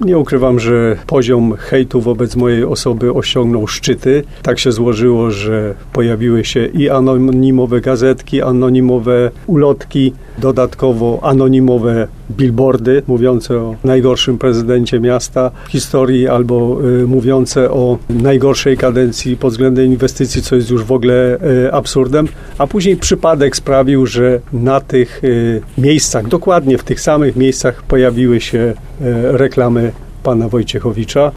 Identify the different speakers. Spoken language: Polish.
Speaker 1: Nie ukrywam, że poziom hejtu wobec mojej osoby osiągnął szczyty. Tak się złożyło, że pojawiły się i anonimowe gazetki, anonimowe ulotki, dodatkowo anonimowe billboardy mówiące o najgorszym prezydencie miasta w historii albo mówiące o najgorszej kadencji pod względem inwestycji, co jest już w ogóle absurdem. A później przypadek sprawił, że na tych miejscach, dokładnie w tych samych miejscach pojawiły się reklamy pana Wojciechowicza.